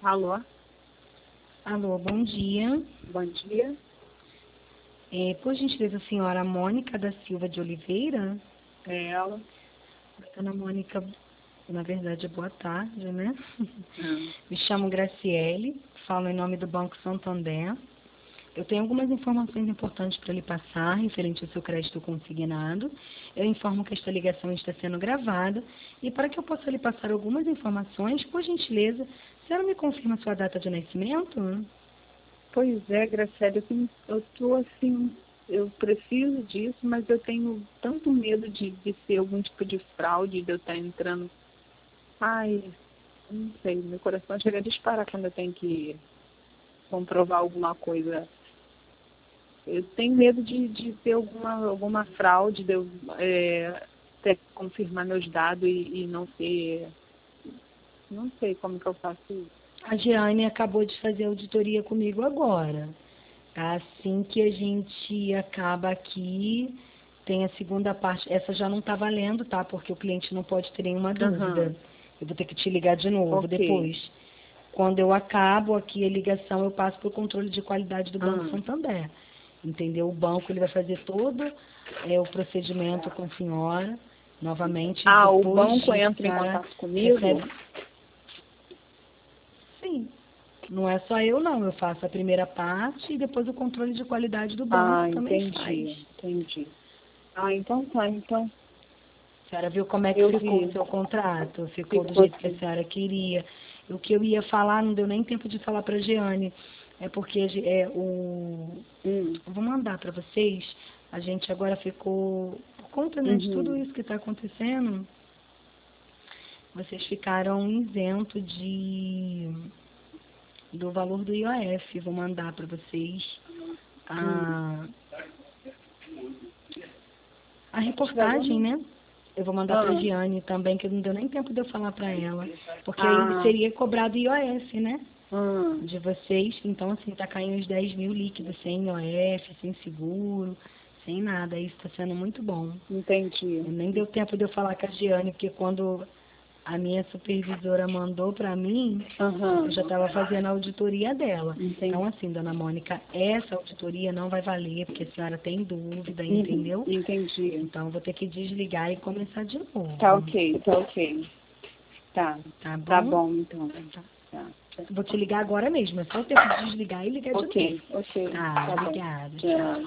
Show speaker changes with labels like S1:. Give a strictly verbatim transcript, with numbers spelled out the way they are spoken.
S1: Alô?
S2: Alô, bom dia.
S1: Bom dia.
S2: É, por gentileza, a senhora Mônica da Silva de Oliveira?
S1: É ela?
S2: Dona Mônica, na verdade, boa tarde, né?
S1: Hum.
S2: Me chamo Graciele, falo em nome do Banco Santander. Eu tenho algumas informações importantes para lhe passar, referente ao seu crédito consignado. Eu informo que esta ligação está sendo gravada e para que eu possa lhe passar algumas informações, por gentileza, a senhora me confirma a sua data de nascimento?
S1: Pois é, Graciela, eu, tenho, eu tô assim, eu preciso disso, mas eu tenho tanto medo de, de ser algum tipo de fraude, de eu estar entrando. Ai, não sei, meu coração chega a disparar quando eu tenho que comprovar alguma coisa. Eu tenho medo de, de ter alguma, alguma fraude, de eu é, ter que confirmar meus dados e, e não ter. Não sei como que eu faço isso.
S2: A Giane acabou de fazer auditoria comigo agora. Assim que a gente acaba aqui, tem a segunda parte. Essa já não está valendo, tá? Porque o cliente não pode ter nenhuma dúvida.
S1: Uhum.
S2: Eu vou ter que te ligar de novo
S1: Ok.
S2: depois. Quando eu acabo aqui a ligação, eu passo para o controle de qualidade do Banco
S1: Uhum.
S2: Santander. Entendeu? O banco ele vai fazer todo é, o procedimento com a senhora, novamente.
S1: Ah, o
S2: Depois
S1: banco
S2: disso, a
S1: entra em
S2: senhora
S1: contato comigo?
S2: recebe. Sim. Não é só eu, não. Eu faço a primeira parte e depois o controle de qualidade do banco
S1: Ah,
S2: também
S1: entendi,
S2: faz.
S1: entendi. Ah, então tá, então
S2: A senhora viu como é que
S1: eu
S2: ficou o
S1: vi.
S2: seu contrato? Ficou do
S1: Ficou
S2: jeito que a
S1: assim.
S2: senhora queria. O que eu ia falar, não deu nem tempo de falar para a Giane. É porque é, o...
S1: Hum.
S2: eu vou mandar para vocês. A gente agora ficou, por conta né, de tudo
S1: Uhum.
S2: isso que está acontecendo, vocês ficaram isentos de do valor do I O F. Vou mandar para vocês
S1: Hum.
S2: a, a reportagem, né? Eu vou mandar para a
S1: Ah,
S2: Giane também, que não deu nem tempo de eu falar para ela. Porque aí
S1: ah,
S2: seria cobrado I O F, né?
S1: ah,
S2: De vocês. Então, assim, tá caindo os dez mil líquidos, sem I O F, sem seguro, sem nada. Isso está sendo muito bom.
S1: entendi.
S2: Nem deu tempo de eu falar com a Giane, porque quando a minha supervisora mandou para mim, eu
S1: Aham,
S2: já estava fazendo a auditoria dela. Então,
S1: entendi.
S2: assim, dona Mônica, essa auditoria não vai valer, porque a senhora tem dúvida,
S1: Uhum,
S2: entendeu?
S1: entendi.
S2: Então, eu vou ter que desligar e começar de
S1: Tá
S2: novo.
S1: ok, tá ok. Tá,
S2: Tá
S1: tá
S2: bom?
S1: bom então. Tá.
S2: Vou te ligar agora mesmo. É só o tempo de desligar e ligar de
S1: Ok,
S2: novo.
S1: ok,
S2: Tá,
S1: tá bom.
S2: obrigada. Tchau.
S1: Tchau.